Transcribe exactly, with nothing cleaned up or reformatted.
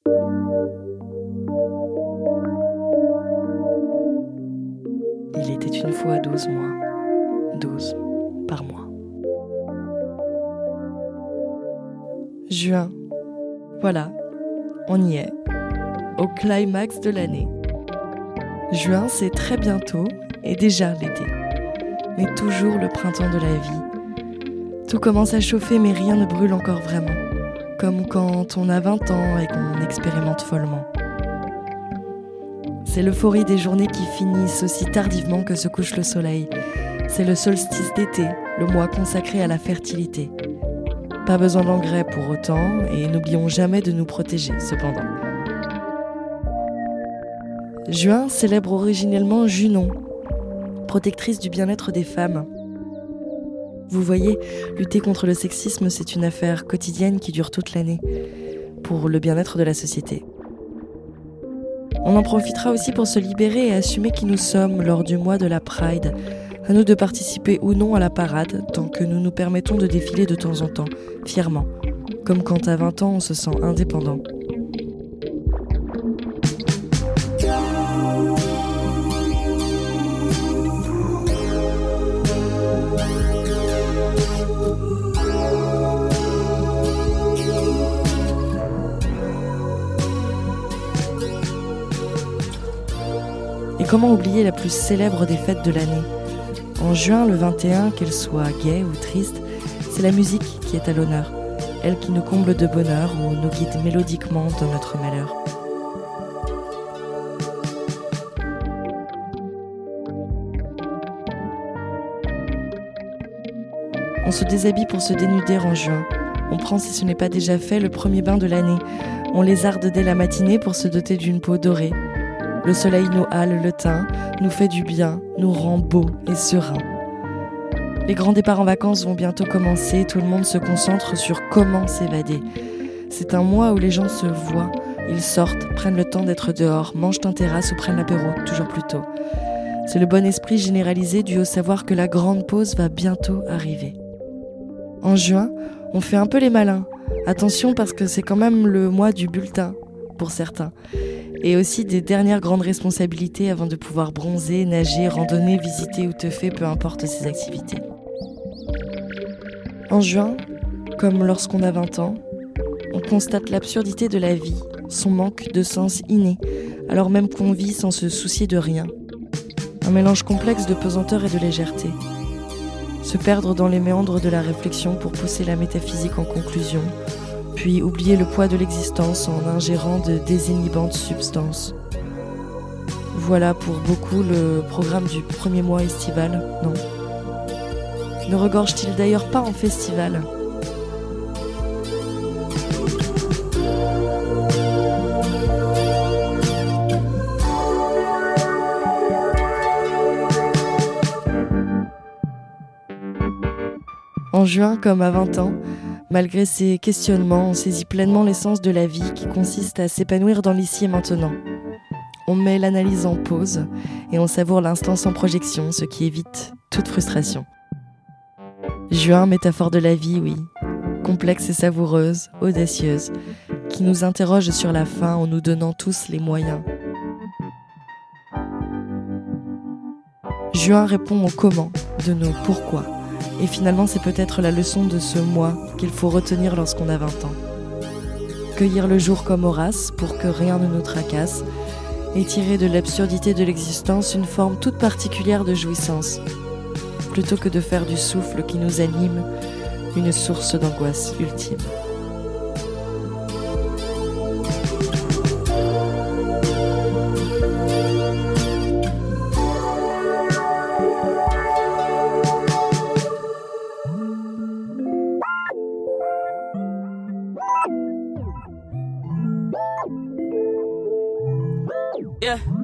Il était une fois douze mois, douze par mois. Juin, voilà, on y est, au climax de l'année. Juin, c'est très bientôt et déjà l'été, mais toujours le printemps de la vie. Tout commence à chauffer mais rien ne brûle encore vraiment, comme quand on a vingt ans et qu'on expérimente follement. C'est l'euphorie des journées qui finissent aussi tardivement que se couche le soleil. C'est le solstice d'été, le mois consacré à la fertilité. Pas besoin d'engrais pour autant, et n'oublions jamais de nous protéger, cependant. Juin célèbre originellement Junon, protectrice du bien-être des femmes. Vous voyez, lutter contre le sexisme, c'est une affaire quotidienne qui dure toute l'année, pour le bien-être de la société. On en profitera aussi pour se libérer et assumer qui nous sommes lors du mois de la Pride. À nous de participer ou non à la parade, tant que nous nous permettons de défiler de temps en temps, fièrement, comme quand à vingt ans on se sent indépendant. Et comment oublier la plus célèbre des fêtes de l'année ? En juin, le vingt et un, qu'elle soit gaie ou triste, c'est la musique qui est à l'honneur, elle qui nous comble de bonheur ou nous guide mélodiquement dans notre malheur. On se déshabille pour se dénuder en juin. On prend, si ce n'est pas déjà fait, le premier bain de l'année. On lézarde dès la matinée pour se doter d'une peau dorée. Le soleil nous hale le teint, nous fait du bien, nous rend beaux et sereins. Les grands départs en vacances vont bientôt commencer, tout le monde se concentre sur comment s'évader. C'est un mois où les gens se voient, ils sortent, prennent le temps d'être dehors, mangent en terrasse ou prennent l'apéro, toujours plus tôt. C'est le bon esprit généralisé dû au savoir que la grande pause va bientôt arriver. En juin, on fait un peu les malins. Attention parce que c'est quand même le mois du bulletin, pour certains. Et aussi des dernières grandes responsabilités avant de pouvoir bronzer, nager, randonner, visiter ou teuffer, peu importe ses activités. En juin, comme lorsqu'on a vingt ans, on constate l'absurdité de la vie, son manque de sens inné, alors même qu'on vit sans se soucier de rien. Un mélange complexe de pesanteur et de légèreté. Se perdre dans les méandres de la réflexion pour pousser la métaphysique en conclusion, puis oublier le poids de l'existence en ingérant de désinhibantes substances. Voilà pour beaucoup le programme du premier mois estival, non ? Ne regorge-t-il d'ailleurs pas en festival ? En juin, comme à vingt ans, malgré ces questionnements, on saisit pleinement l'essence de la vie qui consiste à s'épanouir dans l'ici et maintenant. On met l'analyse en pause et on savoure l'instant sans projection, ce qui évite toute frustration. Juin, métaphore de la vie, oui, complexe et savoureuse, audacieuse, qui nous interroge sur la fin en nous donnant tous les moyens. Juin répond au comment de nos pourquoi. Et finalement, c'est peut-être la leçon de ce mois qu'il faut retenir lorsqu'on a vingt ans. Cueillir le jour comme Horace pour que rien ne nous tracasse et tirer de l'absurdité de l'existence une forme toute particulière de jouissance, plutôt que de faire du souffle qui nous anime une source d'angoisse ultime. Yeah.